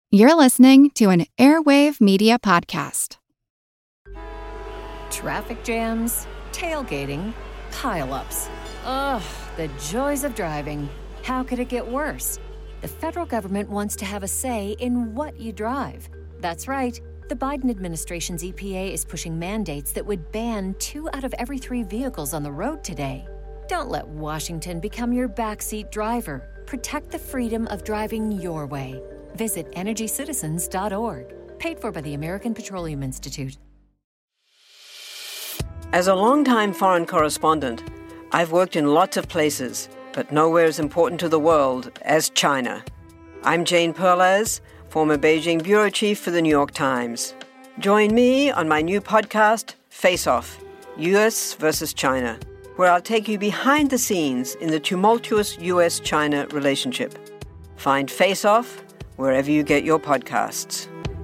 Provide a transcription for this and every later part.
You're listening to an Airwave Media Podcast. Traffic jams, tailgating, pile-ups. Ugh, the joys of driving. How could it get worse? The federal government wants to have a say in what you drive. That's right. The Biden administration's EPA is pushing mandates that would ban 2 out of every 3 vehicles on the road today. Don't let Washington become your backseat driver. Protect the freedom of driving your way. Visit EnergyCitizens.org. Paid for by the American Petroleum Institute. As a longtime foreign correspondent, I've worked in lots of places, but nowhere as important to the world as China. I'm Jane Perlez, former Beijing bureau chief for the New York Times. Join me on my new podcast, Face Off, U.S. versus China, where I'll take you behind the scenes in the tumultuous U.S.-China relationship. Find Face Off wherever you get your podcasts.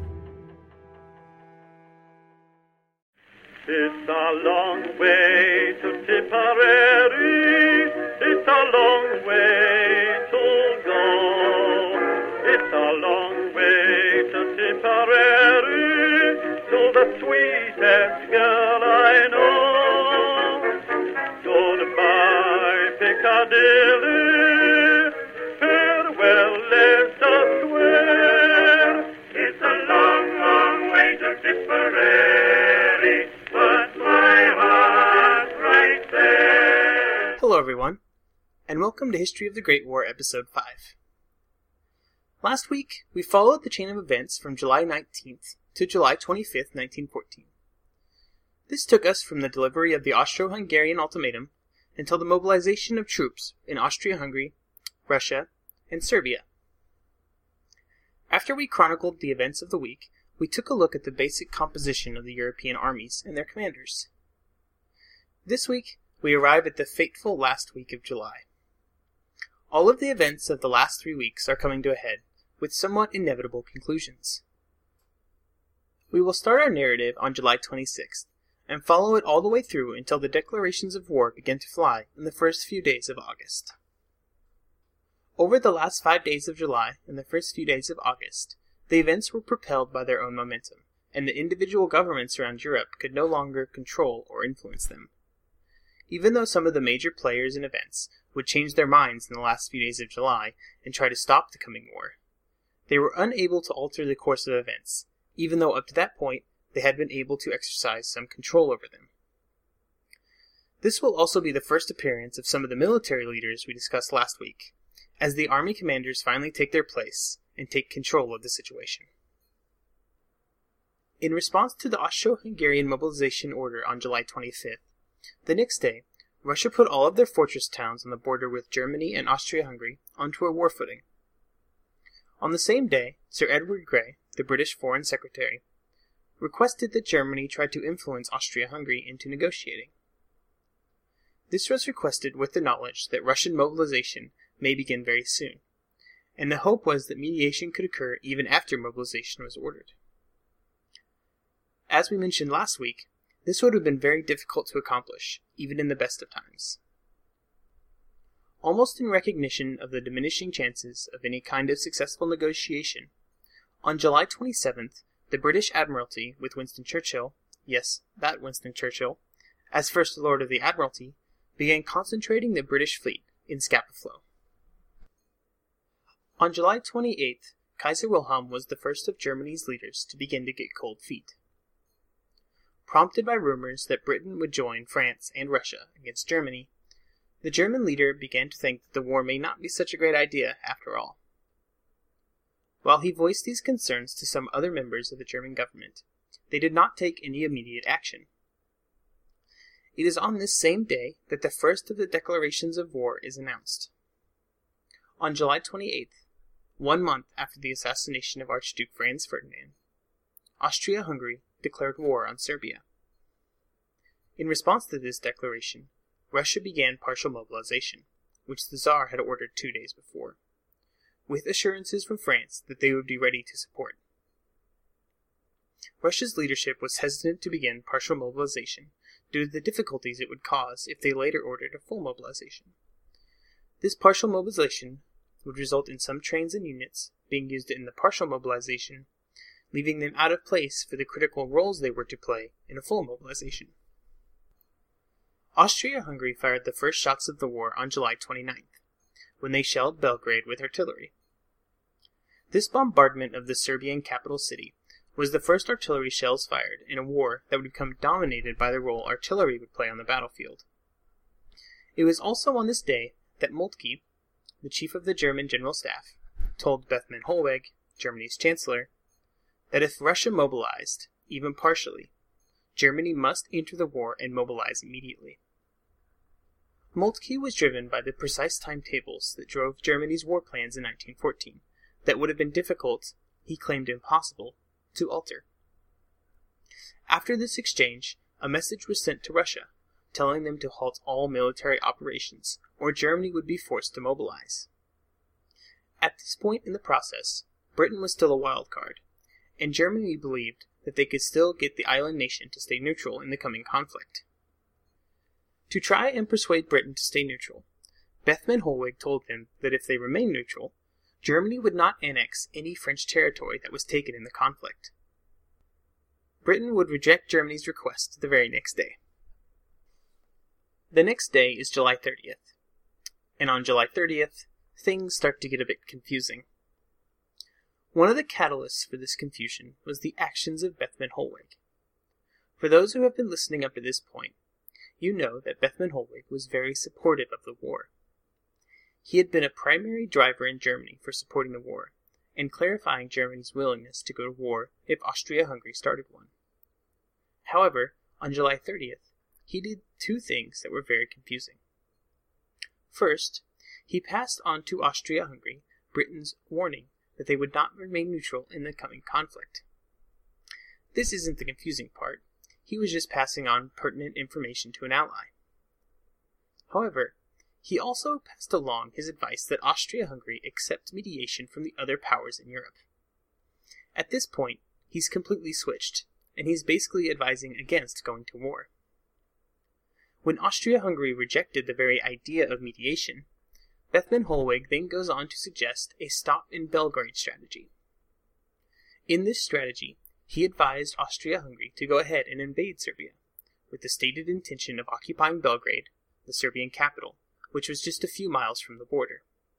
It's a long way to Tipperary. It's a long way to go. It's a long way to Tipperary, to the sweetest girl I know. Goodbye, Piccadilly. Farewell, Leicester Square. It's a long, long way to Tipperary, but my heart's right there. Hello everyone, and welcome to History of the Great War, Episode 5. Last week, we followed the chain of events from July 19th to July 25th, 1914. This took us from the delivery of the Austro-Hungarian ultimatum until the mobilization of troops in Austria-Hungary, Russia, and Serbia. After we chronicled the events of the week, we took a look at the basic composition of the European armies and their commanders. This week, we arrive at the fateful last week of July. All of the events of the last 3 weeks are coming to a head, with somewhat inevitable conclusions. We will start our narrative on July 26th, and follow it all the way through until the declarations of war begin to fly in the first few days of August. Over the last 5 days of July and the first few days of August, the events were propelled by their own momentum, and the individual governments around Europe could no longer control or influence them. Even though some of the major players and events would change their minds in the last few days of July and try to stop the coming war, they were unable to alter the course of events, even though up to that point they had been able to exercise some control over them. This will also be the first appearance of some of the military leaders we discussed last week, as the army commanders finally take their place and take control of the situation. In response to the Austro-Hungarian mobilization order on July 25th, the next day, Russia put all of their fortress towns on the border with Germany and Austria-Hungary onto a war footing. On the same day, Sir Edward Grey, the British Foreign Secretary, requested that Germany try to influence Austria-Hungary into negotiating. This was requested with the knowledge that Russian mobilization may begin very soon, and the hope was that mediation could occur even after mobilization was ordered. As we mentioned last week, this would have been very difficult to accomplish, even in the best of times. Almost in recognition of the diminishing chances of any kind of successful negotiation, on July 27th, the British Admiralty, with Winston Churchill, yes, that Winston Churchill, as First Lord of the Admiralty, began concentrating the British fleet in Scapa Flow. On July 28th, Kaiser Wilhelm was the first of Germany's leaders to begin to get cold feet. Prompted by rumors that Britain would join France and Russia against Germany, the German leader began to think that the war may not be such a great idea after all. While he voiced these concerns to some other members of the German government, they did not take any immediate action. It is on this same day that the first of the declarations of war is announced. On July 28th, 1 month after the assassination of Archduke Franz Ferdinand, Austria-Hungary declared war on Serbia. In response to this declaration, Russia began partial mobilization, which the Tsar had ordered 2 days before, with assurances from France that they would be ready to support. Russia's leadership was hesitant to begin partial mobilization due to the difficulties it would cause if they later ordered a full mobilization. This partial mobilization would result in some trains and units being used in the partial mobilization, leaving them out of place for the critical roles they were to play in a full mobilization. Austria-Hungary fired the first shots of the war on July 29th, when they shelled Belgrade with artillery. This bombardment of the Serbian capital city was the first artillery shells fired in a war that would become dominated by the role artillery would play on the battlefield. It was also on this day that Moltke, the chief of the German General Staff, told Bethmann Hollweg, Germany's chancellor, that if Russia mobilized, even partially, Germany must enter the war and mobilize immediately. Moltke was driven by the precise timetables that drove Germany's war plans in 1914 that would have been difficult, he claimed impossible, to alter. After this exchange, a message was sent to Russia, telling them to halt all military operations, or Germany would be forced to mobilize. At this point in the process, Britain was still a wild card, and Germany believed that they could still get the island nation to stay neutral in the coming conflict. To try and persuade Britain to stay neutral, Bethmann Hollweg told them that if they remained neutral, Germany would not annex any French territory that was taken in the conflict. Britain would reject Germany's request the very next day. The next day is July 30th, and on July 30th, things start to get a bit confusing. One of the catalysts for this confusion was the actions of Bethmann Hollweg. For those who have been listening up to this point, you know that Bethmann Hollweg was very supportive of the war. He had been a primary driver in Germany for supporting the war, and clarifying Germany's willingness to go to war if Austria-Hungary started one. However, on July 30th, he did two things that were very confusing. First, he passed on to Austria-Hungary Britain's warning that they would not remain neutral in the coming conflict. This isn't the confusing part. He was just passing on pertinent information to an ally. However, he also passed along his advice that Austria-Hungary accept mediation from the other powers in Europe. At this point, he's completely switched, and he's basically advising against going to war. When Austria-Hungary rejected the very idea of mediation, Bethmann Hollweg then goes on to suggest a stop in Belgrade strategy. In this strategy, he advised Austria-Hungary to go ahead and invade Serbia, with the stated intention of occupying Belgrade, the Serbian capital, which was just a few miles from the border.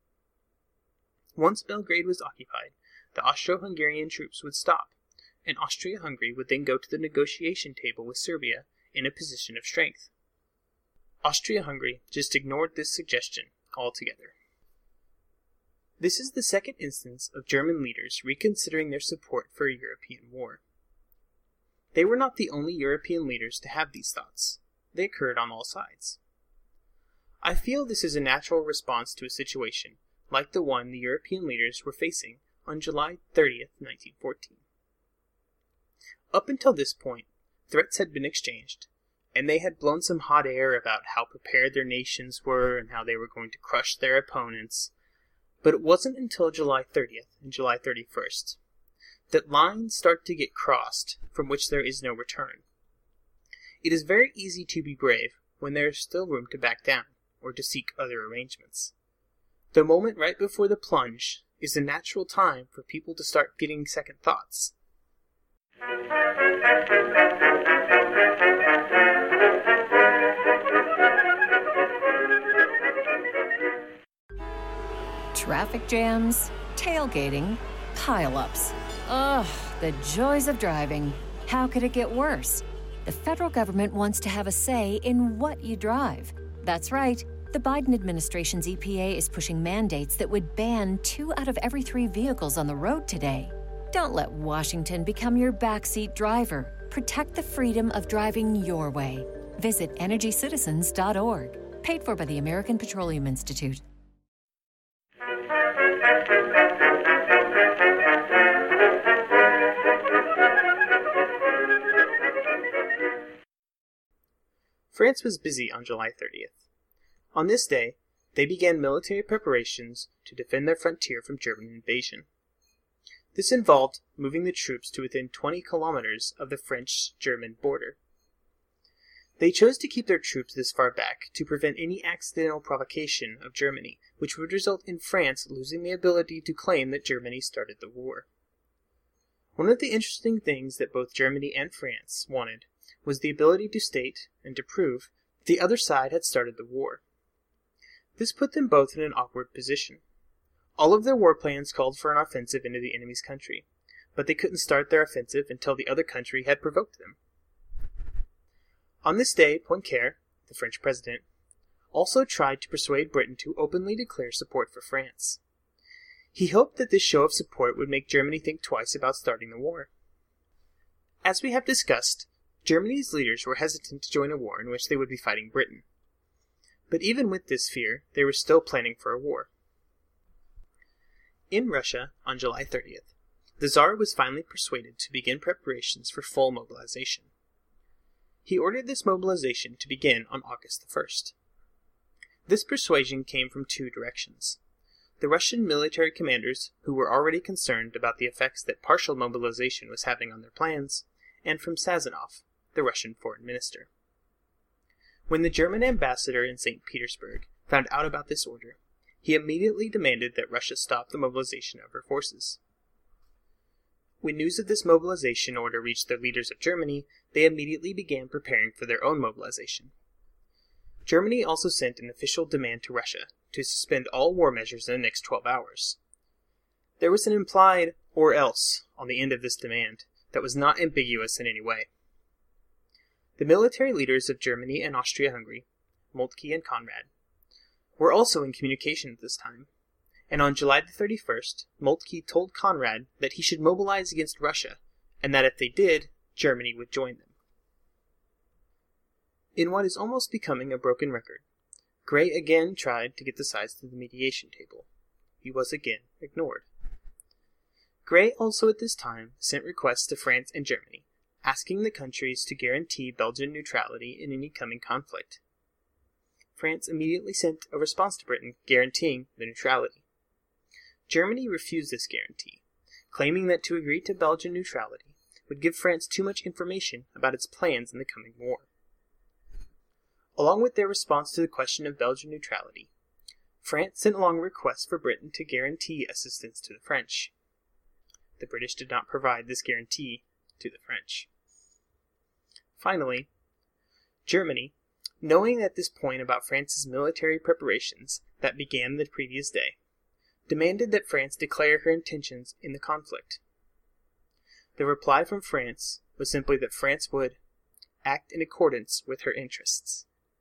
Once Belgrade was occupied, the Austro-Hungarian troops would stop, and Austria-Hungary would then go to the negotiation table with Serbia in a position of strength. Austria-Hungary just ignored this suggestion altogether. This is the second instance of German leaders reconsidering their support for a European war. They were not the only European leaders to have these thoughts. They occurred on all sides. I feel this is a natural response to a situation like the one the European leaders were facing on July 30th, 1914. Up until this point, threats had been exchanged, and they had blown some hot air about how prepared their nations were and how they were going to crush their opponents. But it wasn't until July 30th and July 31st that lines start to get crossed from which there is no return. It is very easy to be brave when there is still room to back down or to seek other arrangements. The moment right before the plunge is a natural time for people to start getting second thoughts. Traffic jams, tailgating, pile-ups. Ugh, the joys of driving. How could it get worse? The federal government wants to have a say in what you drive. That's right. The Biden administration's EPA is pushing mandates that would ban 2 out of every 3 vehicles on the road today. Don't let Washington become your backseat driver. Protect the freedom of driving your way. Visit EnergyCitizens.org. Paid for by the American Petroleum Institute. France was busy on July 30th. On this day, they began military preparations to defend their frontier from German invasion. This involved moving the troops to within 20 kilometers of the French-German border. They chose to keep their troops this far back to prevent any accidental provocation of Germany, which would result in France losing the ability to claim that Germany started the war. One of the interesting things that both Germany and France wanted was the ability to state and to prove that the other side had started the war. This put them both in an awkward position. All of their war plans called for an offensive into the enemy's country, but they couldn't start their offensive until the other country had provoked them. On this day, Poincaré, the French president, also tried to persuade Britain to openly declare support for France. He hoped that this show of support would make Germany think twice about starting the war. As we have discussed, Germany's leaders were hesitant to join a war in which they would be fighting Britain. But even with this fear, they were still planning for a war. In Russia, on July 30th, the Tsar was finally persuaded to begin preparations for full mobilization. He ordered this mobilization to begin on August the 1st. This persuasion came from two directions. The Russian military commanders, who were already concerned about the effects that partial mobilization was having on their plans, and from Sazonov, the Russian foreign minister. When the German ambassador in St. Petersburg found out about this order, he immediately demanded that Russia stop the mobilization of her forces. When news of this mobilization order reached the leaders of Germany, they immediately began preparing for their own mobilization. Germany also sent an official demand to Russia to suspend all war measures in the next 12 hours. There was an implied "or else" on the end of this demand that was not ambiguous in any way. The military leaders of Germany and Austria-Hungary, Moltke and Conrad, were also in communication at this time, and on July the 31st, Moltke told Conrad that he should mobilize against Russia, and that if they did, Germany would join them. In what is almost becoming a broken record, Gray again tried to get the sides to the mediation table. He was again ignored. Gray also at this time sent requests to France and Germany, asking the countries to guarantee Belgian neutrality in any coming conflict. France immediately sent a response to Britain guaranteeing the neutrality. Germany refused this guarantee, claiming that to agree to Belgian neutrality would give France too much information about its plans in the coming war. Along with their response to the question of Belgian neutrality, France sent along a request for Britain to guarantee assistance to the French. The British did not provide this guarantee to the French. Finally, Germany, knowing at this point about France's military preparations that began the previous day, demanded that France declare her intentions in the conflict. The reply from France was simply that France would act in accordance with her interests.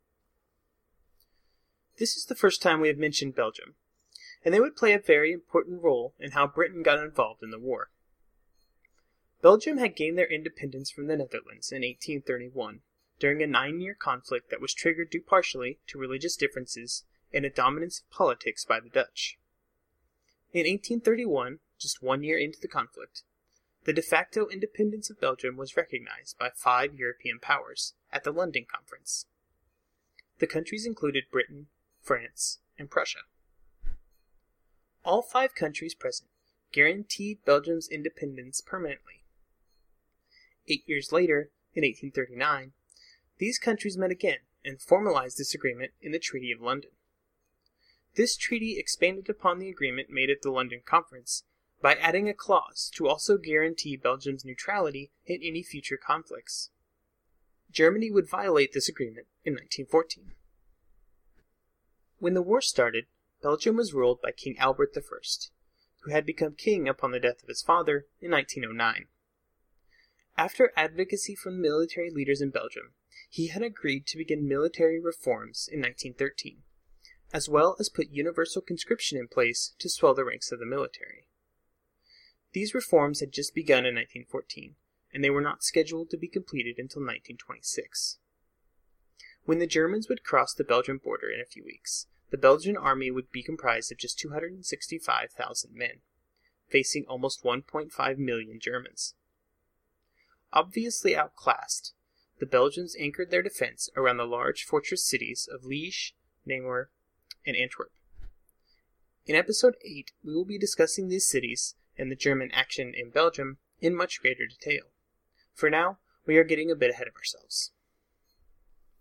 This is the first time we have mentioned Belgium, and they would play a very important role in how Britain got involved in the war. Belgium had gained their independence from the Netherlands in 1831 during a 9-year conflict that was triggered due partially to religious differences and a dominance of politics by the Dutch. In 1831, just 1 year into the conflict, the de facto independence of Belgium was recognized by 5 European powers at the London Conference. The countries included Britain, France, and Prussia. All 5 countries present guaranteed Belgium's independence permanently. 8 years later, in 1839, these countries met again and formalized this agreement in the Treaty of London. This treaty expanded upon the agreement made at the London Conference by adding a clause to also guarantee Belgium's neutrality in any future conflicts. Germany would violate this agreement in 1914. When the war started, Belgium was ruled by King Albert I, who had become king upon the death of his father in 1909. After advocacy from military leaders in Belgium, he had agreed to begin military reforms in 1913, as well as put universal conscription in place to swell the ranks of the military. These reforms had just begun in 1914, and they were not scheduled to be completed until 1926. When the Germans would cross the Belgian border in a few weeks, the Belgian army would be comprised of just 265,000 men, facing almost 1.5 million Germans. Obviously outclassed, the Belgians anchored their defense around the large fortress cities of Liège, Namur, and Antwerp. In episode 8, we will be discussing these cities and the German action in Belgium in much greater detail. For now, we are getting a bit ahead of ourselves.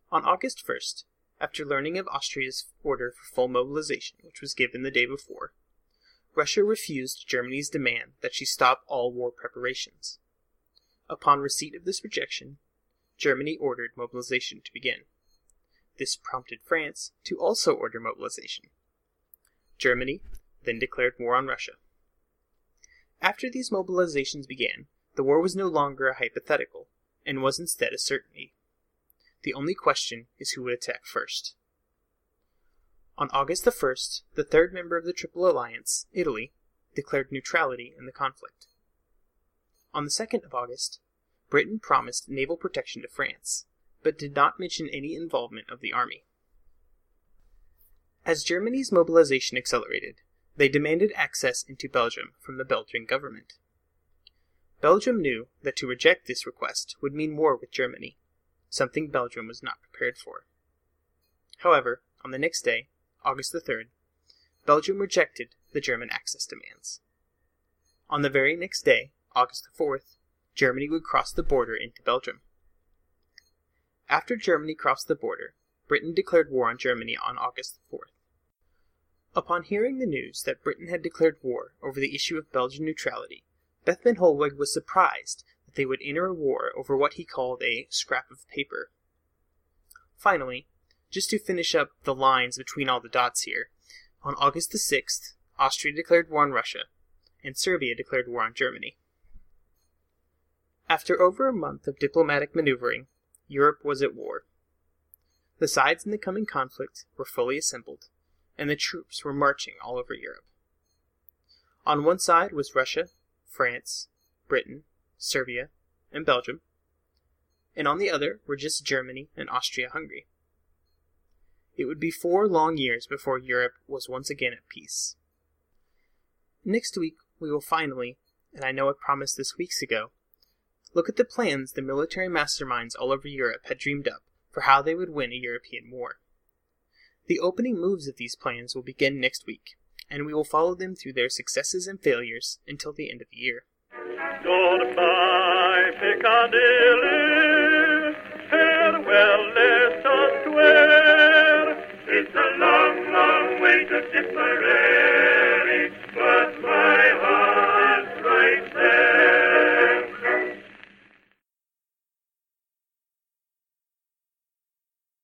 On August 1st, after learning of Austria's order for full mobilization, which was given the day before, Russia refused Germany's demand that she stop all war preparations. Upon receipt of this rejection, Germany ordered mobilization to begin. This prompted France to also order mobilization. Germany then declared war on Russia. After these mobilizations began, the war was no longer a hypothetical, and was instead a certainty. The only question is who would attack first. On August the 1st, the third member of the Triple Alliance, Italy, declared neutrality in the conflict. On the 2nd of August, Britain promised naval protection to France, but did not mention any involvement of the army. As Germany's mobilization accelerated, they demanded access into Belgium from the Belgian government. Belgium knew that to reject this request would mean war with Germany, something Belgium was not prepared for. However, on the next day, August the 3rd, Belgium rejected the German access demands. On the very next day, August the 4th, Germany would cross the border into Belgium. After Germany crossed the border, Britain declared war on Germany on August the 4th. Upon hearing the news that Britain had declared war over the issue of Belgian neutrality, Bethmann Hollweg was surprised that they would enter a war over what he called a scrap of paper. Finally, just to finish up the lines between all the dots here, on August the 6th, Austria declared war on Russia, and Serbia declared war on Germany. After over a month of diplomatic maneuvering, Europe was at war. The sides in the coming conflict were fully assembled, and the troops were marching all over Europe. On one side was Russia, France, Britain, Serbia, and Belgium, and on the other were just Germany and Austria-Hungary. It would be 4 long years before Europe was once again at peace. Next week, we will finally, and I know I promised this weeks ago, look at the plans the military masterminds all over Europe had dreamed up for how they would win a European war. The opening moves of these plans will begin next week, and we will follow them through their successes and failures until the end of the year. Goodbye, Piccadilly, farewell, let us swear. It's a long, long way to Tipperary.